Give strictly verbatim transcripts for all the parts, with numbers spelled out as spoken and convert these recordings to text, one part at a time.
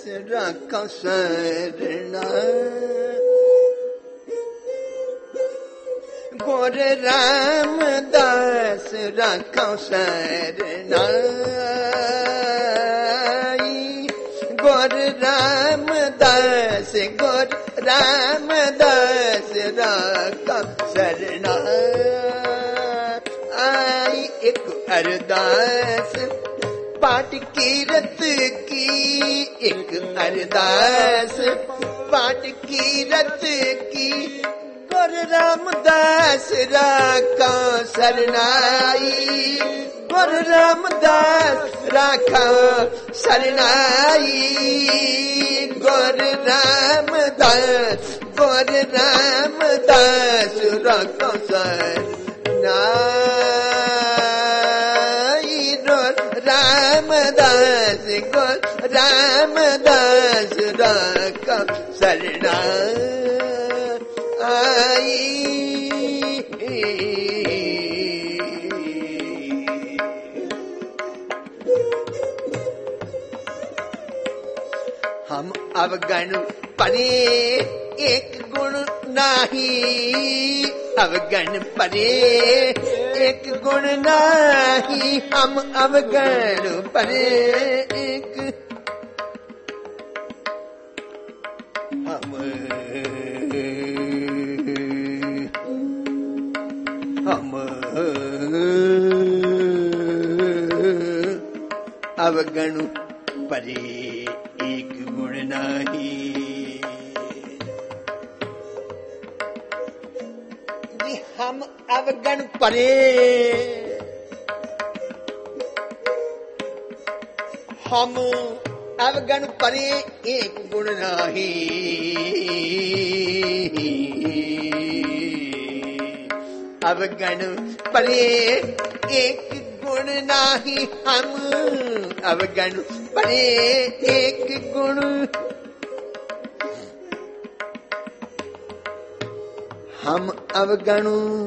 राखा सरना गोर रामदास राखा सरना गोर रामदास गोर रामदास राखा सरना आई एक अरदास पाठ कीरत की एक अरदास पाठ कीरत की गोर रामदास राखा सरनाई गोर रामदास राखा सरनाई गोर रामदास गोर रामदास राखा सरनाई रामदास गोर रामदास राखा सरनाई हम अवगण परे एक गुण नाही अवगण परे एक गुण नाही हम अवगण परे एक हम हम अवगण परे एक गुण नाही हम अवगण परे हम अवगण परे एक गुण नाही अवगण परे एक गुण नाही हम अवगण परे एक गुण हम अवगण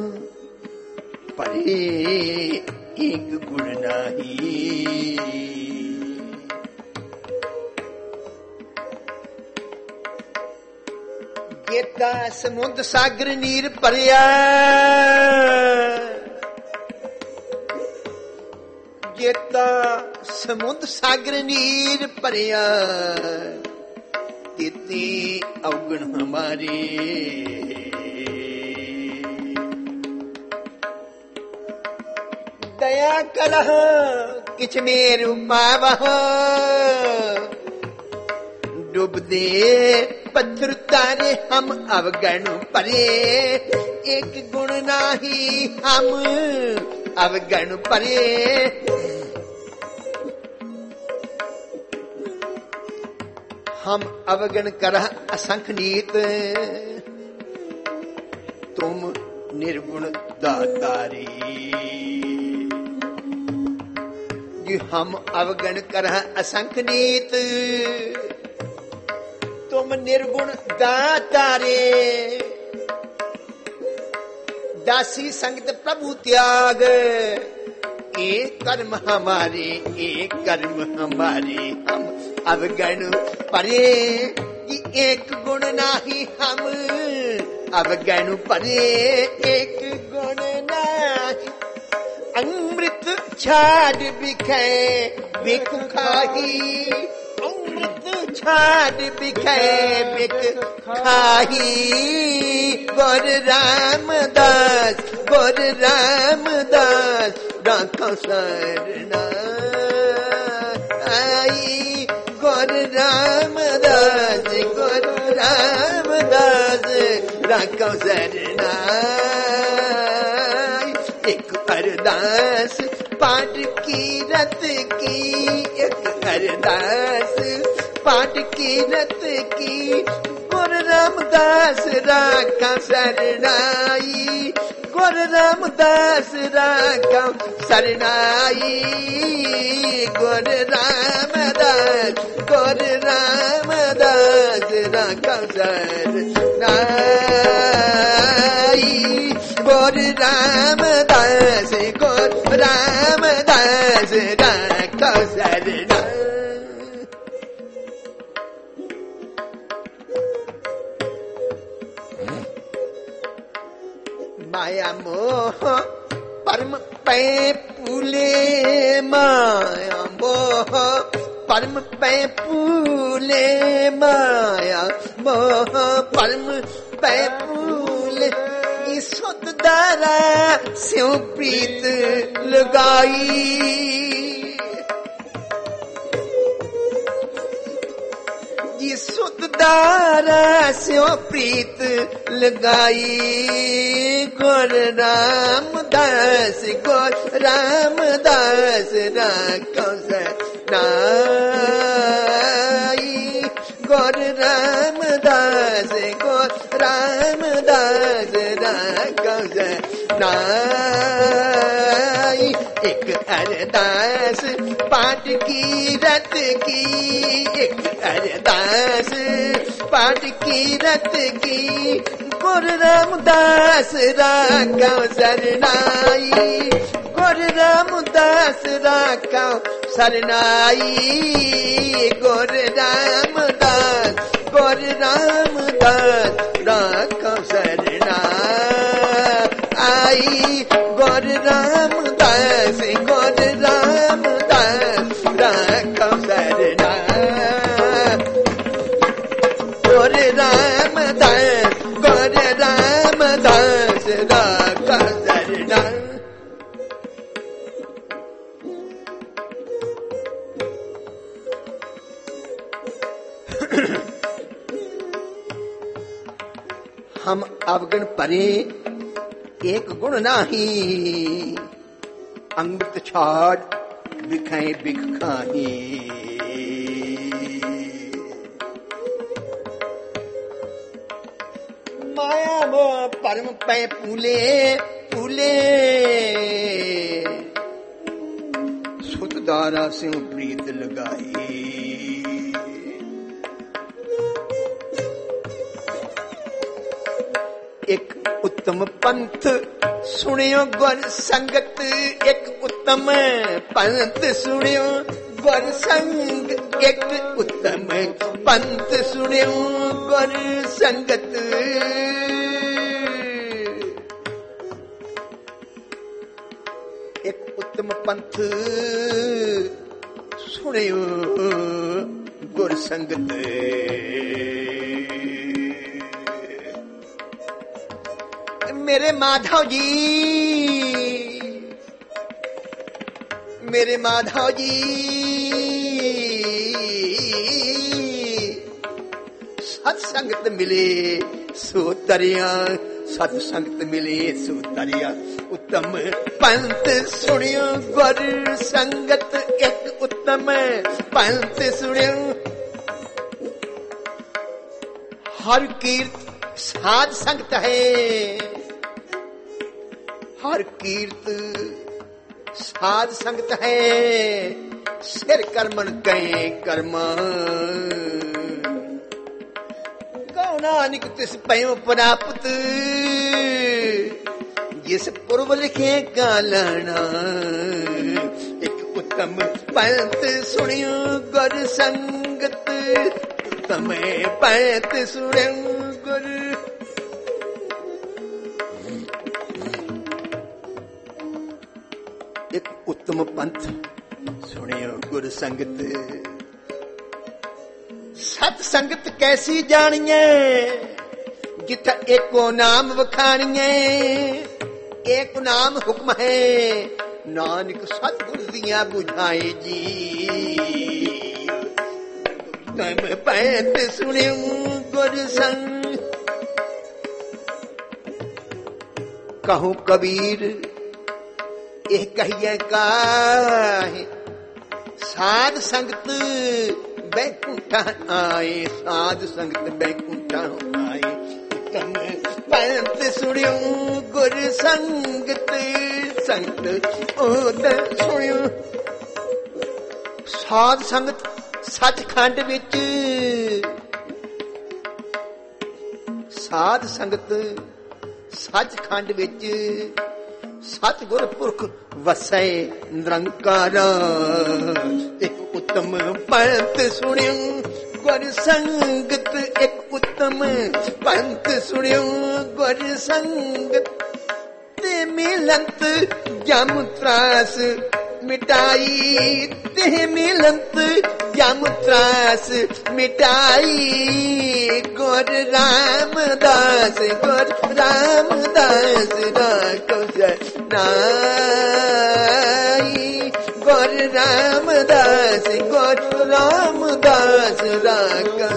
परे एक गुण नाही गीता समुद्र सागर नीर परिया गीता समुद्र सागर नीर परिया तिति अवगुण हमारे दया कलह किछ मेरु पावह डूब दे पत्थर तारे हम अवगण परे एक गुण नाही हम अवगण परे हम अवगण करह असंख्य नीत तुम निर्गुण दातारी हम अवगण करह असंख्य नीत तुम निर्गुण दातारे दासी संगत प्रभु त्याग एक कर्म हमारे एक कर्म हमारे हम अवगण परे एक गुण नाही हम अवगण परे एक गुण नाही अमृत छाड़ बिखे बिख खाही अमृत छाड़ बिखे बिख खाही गोर रामदास गोर रामदास राखा सरनाई गोर रामदास गोर रामदास राखा सरनाई एक अरदास पाठ की रत की एक अरदास पाठ की रत की गोर रामदास राखा सरनाई गोर रामदास राखा सरनाई गोर रामदास गोर रामदास राखा सरनाई गोर रामदास गोर रामदास राखा सरनाई माया मोह परम पै पूले माया मोह परम पै पूले माया मोह परम पै पूले सुत दारा स्यों प्रीत लगाई जी सुत दारा स्यों प्रीत लगाई गुर रामदास गुर रामदास राखो नाई गुर रामदास गुर रामदास राखो नाई एक अरदास पाठ की रत की एक अरदास पाठ की रत की गुरु रामदास राखो सरनाई गुरु रामदास राखो सरनाई गुरु रामदास गुरु रामदास राखो सरनाई गुरु रामदास गुरु रामदास राखो सरनाई गुरु रामदास गुरु रामदास राखो सरनाई हम अवगुण परे एक गुण नाही अमृत छाड़ बिखाए बिख खाही माया वो परम पै पूले पूले सुत दारा से प्रीत लगाई एक उत्तम पंथ सुनियो गुर संगत एक उत्तम पंथ सुनियो गुर संग एक उत्तम पंथ सुनियो गुर संगत एक उत्तम पंथ सुनियो गुर संगत मेरे माधव जी मेरे माधव जी सत्संगत मिले सो तरिया सत्संगत मिले सो तरिया उत्तम पंथ सुनियो गुर संगत एक उत्तम पंथ सुनियो हर कीर्त साध संगत है हर कीर्त साध संगत है सिर कर्मन कहे कर्मा नानक तिस पयो प्राप्त जिस पूर्व लिखे गालना एक उत्तम पंथ सुनियो गुर संगत उत्तम पंथ सुनियो गुर एक उत्तम पंथ सुनियो गुर संगत सत संगत कैसी जानिए जिथा एको नाम वखानिए एक नाम हुक्म है नानक सतगुरु दिया बुझाए जी तम पैत सुनियो गुर संग कहूं कबीर एह कहिए काहे साध संगत बैकुंठा आए साध संगत बैकुंठा आए उत्तम पंथ सुनियो गुर संगत संगत ओद सुनियो साध संगत सचखंड विच साध संगत सचखंड विच सतगुर पुरख वसै निरंकार एक उत्तम पंथ सुनियो गुर संगत एक उत्तम पंथ सुनियो गुर संगत मिलंत जम त्रास मिटाई तेह मिलंत जम त्रास मिटाई गोर रामदास गोर रामदास राखो नाई गोर रामदास गोर रामदास राखो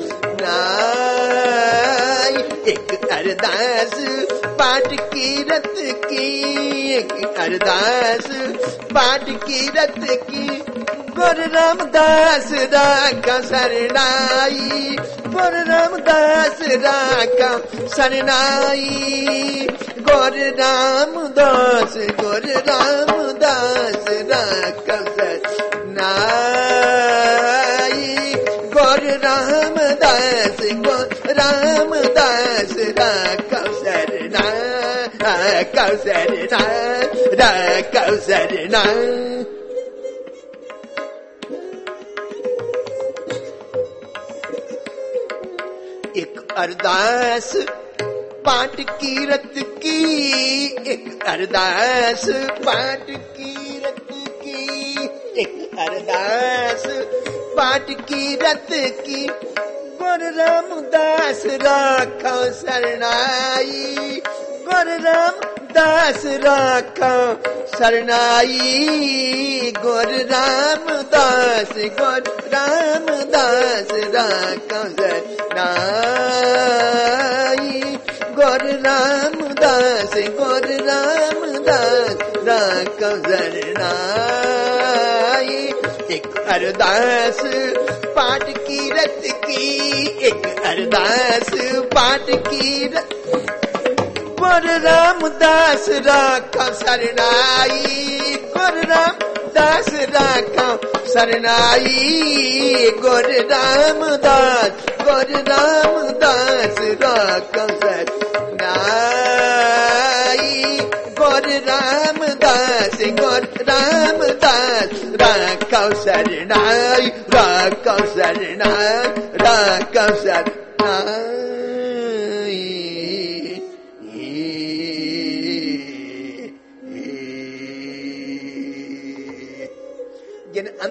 नाई एक अरदास पाठ की रत की एक अरदास पाठ की रत की गुर रामदास राखा सरनाई गुर रामदास राखा सरनाई गुर रामदास गुर रामदास राखा सरनाई गुर रामदास गुर रामदास राखा सरनाई कौसरना कौसरना एक अरदास पाठ की रत की एक अरदास पाठ की रत की एक अरदास पाठ की रत की गुर रामदास राखो सरनाई गुर रामदास राखो सरनाई गुर रामदास गुर रामदास राखो सरनाई गुर रामदास गुर रामदास राखो सरनाई एक अरदास पाठ की रत की एक अरदास पाठ की रत गुर रामदास राखो सरनाई गुर रामदास राखो सरनाई गुर रामदास गुर रामदास राखो सरनाई गुर रामदास गुर रामदास राखो सरनाई राखो सरनाई राखो सरनाई